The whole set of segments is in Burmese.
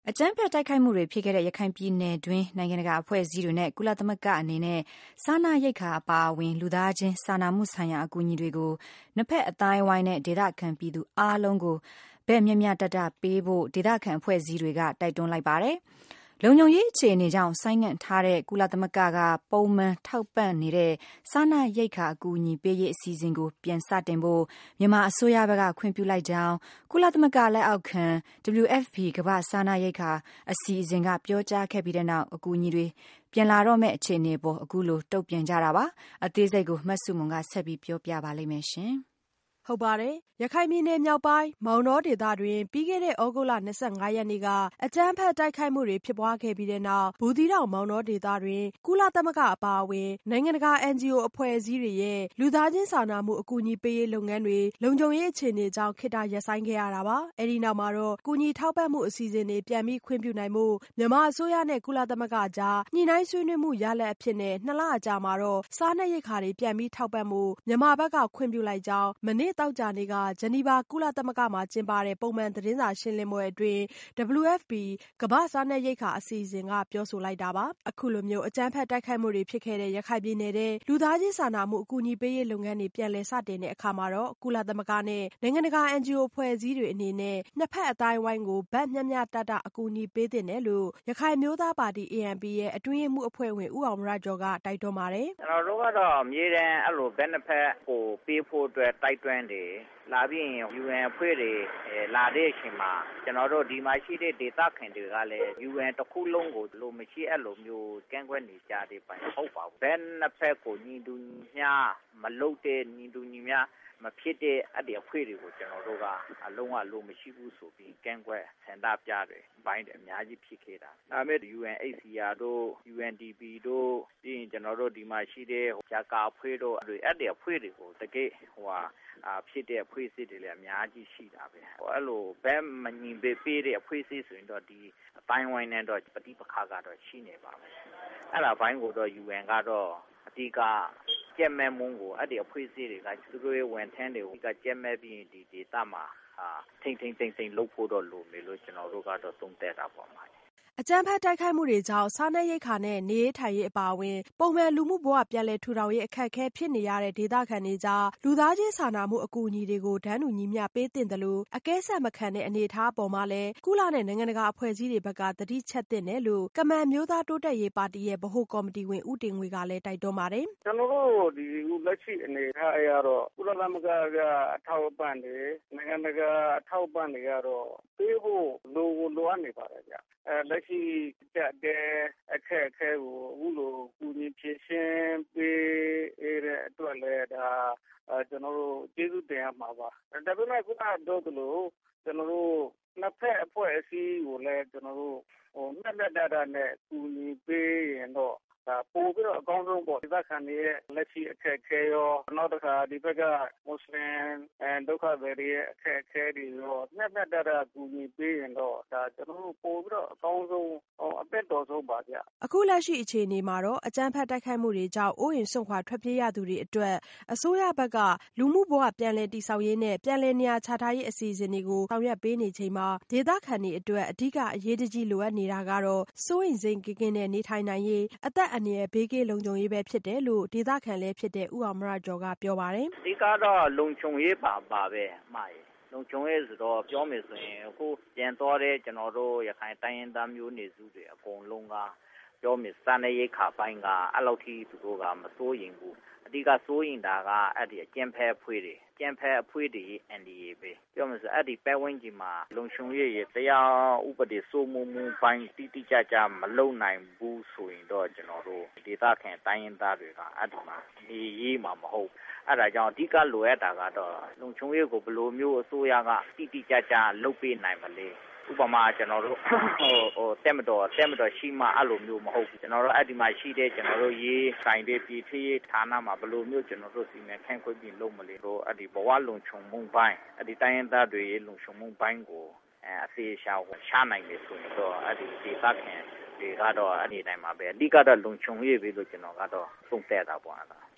အကြမ်းဖက်တိုက်ခိုက်မှုတွေဖြစ်ခဲ့တဲ့ရခိုင်ပြည်နယ်တွင်းနိုင်ငံတကာအဖွဲ့အစည်းတွေနဲ့ကုလသမဂ္ဂအနေနဲ့စားနပ်ရိက္ခာအပါအဝင်လူသားချင်းစာနာမှုဆိုင်ရာအကူအညီတွေကိုနှစ်ဖက်အသိုင်းအဝိုင်းနဲ့ဒေသခံပြည်သူအားလုံးကိုဘက်မျှမျှတတပေးဖို့ဒေသခံအဖွဲ့အစည်းတွေကတိုက်တွန်းလိုက်ပါတယ်။လုံခြုံရေးအခြေအနေကြောင့်ဆိုင်းငံ့ထားတဲ့ကုလသမဂ္ဂကပုံမှန်ထောက်ပံ့နေတဲ့စားနပ်ရိက္ခာအကူအညီပေးရေးအစီအစဉ်ကိုပြန်စတင်ဖို့မြန်မာအစိုးရဘက်ကခွင့်ပြုလိုက်ကြောင်းကုလသမဂ္ဂလက်အောက်ခံ WFP ကမ္ဘာ့စားနပ်ရိက္ခာအစီအစဉ်ကပြောကြားခဲ့ပြီးတဲ့နောက်အကူအညီတွေပြန်လာတော့မယ့်အခြေအနေပေါ်အခုလိုတုံ့ပြန်ကြတာပါ။အသေးစိတ်ကိုမဆုမွန်ကဆက်ပြီးပြောပြပါလိမ့်မယ်ရှင်။ဟုတ်ပါတယ်။ရခိုင်ပြည်နယ်မြောက်ပိုင်းမောင်တောဒေသတွင်ပြီးခဲ့တဲ့ဩဂုတ်လ25ရက်နေ့ကအကြမ်းဖက်တိုက်ခိုက်မှုတွေဖြစ်ပွားခဲ့ပြီးတဲ့နောက်ဘူးသီးတောင်မောင်တောဒေသတွင်ကုလသမဂ္ဂအပါအဝင်နိုင်ငံတကာ NGO အဖွဲ့အစည်းတွေရဲ့လူသားချင်းစာနာမှုအကူအညီပေးရေးလုပ်ငန်းတွေလုံခြုံရေးအခြေအနေကြောင့်ခေတ္တရပ်ဆိုင်းခဲ့ရတာပါ။အဲဒီနောက်မှာတော့ကူညီထောက်ပံ့မှုအစီအစဉ်တွေပြန်ပြီးခွင့်ပြုနိုင်မှုမြန်မာအစိုးရနဲ့ကုလသမဂ္ဂကြားညှိနှိုင်းဆွေးနွေးမှုရလဒ်အဖြစ်နဲ့2လအကြာမှာတော့စားနပ်ရိက္ခာတွေပြန်ပြီးထောက်ပံ့မှုမြန်မာဘက်ကခွင့်ပြုလိုက်ကြောင်းမနေ့တောက်ကြနေ့ကဂျနီဗာကုလသမဂ္ဂမှာကျင်းပတဲ့ပုံမှန်သတင်းစာရှင်းလင်းပွဲအတွင်း WFP ကမ္ဘာ့စားနပ်ရိက္ခာအစီအစဉ်ကပြောဆိုလိုက်တာပါ။အခုလိုမျိုးအကြမ်းဖက်တိုက်ခိုက်မှုတွေဖြစ်ခဲ့တဲ့ရခိုင်ပြည်နယ်တဲ့လူသားချင်းစာနာမှုအကူအညီပေးရေးလုပ်ငန်းတွေပြန်လည်စတင်တဲ့အခါမှာတော့ကုလသမဂ္ဂနဲ့နိုင်ငံတကာ NGO အဖွဲ့အစည်းတွေအနေနဲ့နှစ်ဖက်အတိုင်းအဝိုင်းကိုဗတ်မျှမျှတတအကူအညီပေးသင့်တယ်လို့ရခိုင်မျိုးသားပါတီ ANP ရဲ့အတွင်းရေးမှူးအဖွဲ့ဝင်ဦးအောင်မရကျော်ကတိုက်တွန်းပါတယ်။ကျွန်တော်တို့ကတော့အမြဲတမ်းအဲ့လိုဘက်နှစ်ဖက်ကိုပေးဖို့အတွက်တိုက်တွန်းတယ်လာပြီးရင် UN အဖွဲ့တွေလာတဲ့အချိန်မှာကျွန်တော်တို့ဒီမှာရှိတဲ့ဒေသခံတွေကလည်း UN တစ်ခုလုံးကိုလိုမရှိအဲ့လိုမျိုးကန့်ကွက်နေကြတဲ့ပိုင်းဟုတ်ပါဘူးဘယ်နှစ်ဖက်ကိုညီတူညီမျှမလုပ်တဲ့ညီတူညီမျှမဖြစ်တဲ့အဒီအဖွဲ့တွေကိုကျွန်တော်တို့ကအလုံးဝလိုမရှိဘူးဆိုပြီးကန့်ကွက်ဆန္ဒပြတယ်ဘိုင်းတယ်အများကြီးဖြစ်ခဲ့တာဒါပေမဲ့ UNHCR တို့ UNDP တို့ပြီးရင်ကျွန်တော်တို့ဒီမှာရှိတဲ့ဂျာကာအဖွဲ့တို့အဲ့ဒီအဖွဲ့တွေကိုတကယ်ဖြစ်တဲ့အဖွဲ့အစည်းတွေလည်းအများကြီးရှိတာပဲအဲ့လိုဘယ်မညီပေးတဲ့အဖွဲ့အစည်းဆိုရင်တော့ဒီအပိုင်းဝိုင်းနဲ့တော့ပဋိပက္ခကတော့ရှိနေပါမယ်အဲ့ဒါဘိုင်းကိုတော့ UN ကတော့အဓိကကျက်မဲ့မှုကိုအဲ့ဒီအဖွဲ့အစည်းတွေကသူတို့ရဲ့ဝန်ထမ်းတွေကကျက်မဲ့ပြီးဒီဒေသမှာထိမ့်လုပ်ဖို့တော့လိုမယ်လို့ကျွန်တော်တို့ကတော့သုံးသပ်တာပေါ့မှာအကြမ်းဖက်တိုက်ခိုက်မှုတွေကြောင့်စားနပ်ရိက္ခာနဲ့နေရေးထိုင်ရေးအပါအဝင်ပုံမှန်လူမှုဘဝပြန်လည်ထူထောင်ရေးအခက်အခဲဖြစ်နေရတဲ့ဒေသခံတွေကြားလူသားချင်းစာနာမှုအကူအညီတွေကိုတန်းတူညီမျှပေးသင့်တယ်လို့အကဲဆက်မခံတဲ့အနေအထားအပေါ်မှာလည်းကုလနဲ့နိုင်ငံတကာအဖွဲ့အစည်းတွေဘက်ကသတိချက်သင့်တယ်လို့ကမန်မျိုးသားတိုးတက်ရေးပါတီရဲ့ဗဟိုကော်မတီဝင်ဦးတင်ငွေကလည်းတိုက်တွန်းပါတယ်။ကျွန်တော်တို့ဒီလက်ရှိအနေအထားအရတော့ကုလသမဂ္ဂကအထောက်အပံ့တွေနိုင်ငံတကာအထောက်အပံ့တွေကတော့ပေးဖို့လိုအပ်နေပါတယ်ဗျ။လက်ရှိတက်တဲ့အခက်အခဲကိုအခုလိုကူညီဖြည့်ရှင်းပေးတဲ့အတွက်လည်းဒါကျွန်တော်တို့ကျေးဇူးတင်ရမှာပါဒါပေမဲ့ခုနပြောသလိုကျွန်တော်တို့နှစ်ဖက်အဖွဲ့အစည်းကိုလည်းကျွန်တော်တို့မျက်နှာတနဲ့ကူညီပေးရင်တော့ပို့ပြီးတော့အကောင်းဆုံးပေါ့ဒေသခံတွေရဲ့လက်ရှိအခက်အခဲရောနောက်တစ်ခါဒီဘက်ကမွတ်စလင်ဒုက္ခသည်တွေရဲ့အခက်အခဲတွေရောမျက်နှာတကူညီပေးရင်တော့ဒါကျွန်တော်တို့ပို့ပြီးတော့အကောင်းဆုံးအသက်တော်ဆုံးပါဗျအခုလက်ရှိအခြေအနေမှာတော့အကြမ်းဖက်တိုက်ခိုက်မှုတွေကြောင့်အိုးအိမ်စွန့်ခွာထွက်ပြေးရသူတွေအတွက်အစိုးရဘက်ကလူမှုဘဝပြန်လည်တည်ဆောက်ရေးနဲ့ပြန်လည်နေရာချထားရေးအစီအစဉ်တွေကိုဆောင်ရွက်ပေးနေချိန်မှာဒေသခံတွေအတွက်အဓိကအရေးတကြီးလိုအပ်နေတာကတော့စိုးရိမ်စိတ်ကင်းတဲ့နေထိုင်နိုင်ရေးအသက်အန္တရာယ်ဘေးကင်းလုံခြုံရေးပဲဖြစ်တယ်လို့ဒေသခံလည်းဖြစ်တဲ့ဦးအောင်မရကျော်ကပြောပါတယ်အဓိကတော့လုံခြုံရေးပါပဲမှားလုံခြုံရေးဆိုတော့ပြောမယ်ဆိုရင်အခုပြန်သွားတဲ့ကျွန်တော်တို့ရခိုင်တိုင်းရင်းသားမျိုးနေစုတွေအကုန်လုံးကပြောမယ်စတဲ့ရိတ်ခါပိုင်းကအဲ့လောက်ထိသူတို့ကမစိုးရင်ဘူးအဓိကစိုးရင်တာကအဲ့ဒီအကျဉ်ဖဲအဖွဲ့တွေအန်ဒီအေပဲပြောမယ်ဆိုအဲ့ဒီပဲဝင်းကြီးမှာလုံခြုံရေးရတရားဥပဒေစိုးမိုးမှုပိုင်းတိကျကျမလုံနိုင်ဘူးဆိုရင်တော့ကျွန်တော်တို့ဒေသခံတိုင်းရင်းသားတွေကအဲ့ဒီမှာနေရေးမှာမဟုတ်အဲ့ဒါကြောင့်အဓိကလိုအပ်တာကတော့လုံခြုံရေးကိုဘယ်လိုမျိုးအစိုးရကတိကျကျလုပ်ပေးနိုင်မလဲဥပမာကျွန်တော်တို့တက်မတော်ရှိမှအဲ့လိုမျိုးမဟုတ်ဘူးကျွန်တော်တို့အဲ့ဒီမှာရှိတဲ့ကျွန်တော်တို့ရေးဆိုင်တဲ့ပြည်ထရေးဌာနမှာဘယ်လိုမျိုးကျွန်တော်တို့စီမံခန့်ခွဲပြီးလုပ်မလဲတော့အဲ့ဒီဘဝလုံခြုံမှုပိုင်းအဲ့ဒီတိုင်းရင်းသားတွေရဲ့လုံခြုံမှုပိုင်းကိုအသေးရှားနိုင်တယ်ဆိုရင်တော့အဲ့ဒီဒေသခံတွေကတော့အနေတိုင်းမှာပဲအဓိကတော့လုံခြုံရေးပဲလို့ကျွန်တော်ကတော့သုံးသပ်တာပေါ့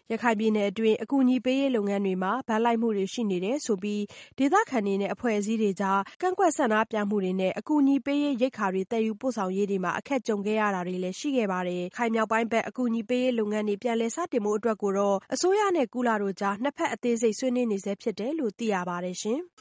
ရခိုင်ပြည်နယ်အတွင်းအကူအညီပေးရေးလုပ်ငန်းတွေမှာဘက်လိုက်မှုတွေရှိနေတယ်ဆိုပြီးဒေသခံတွေနဲ့အဖွဲ့အစည်းတွေကြားကန့်ကွက်ဆန္ဒပြမှုတွေနဲ့အကူအညီပေးရေးရိက္ခာတွေသယ်ယူပို့ဆောင်ရေးတွေမှာအခက်ကြုံခဲ့ရတာတွေလည်းရှိခဲ့ပါတယ်။ခိုင်မြောက်ပိုင်းဘက်အကူအညီပေးရေးလုပ်ငန်းတွေပြန်လည်စတင်ဖို့အတွက်ကိုတော့အစိုးရနဲ့ကုလတို့ကြားနှစ်ဖက်အသေးစိတ်ဆွေးနွေးနေဆဲဖြစ်တယ်လို့သိရပါတယ်ရှင်။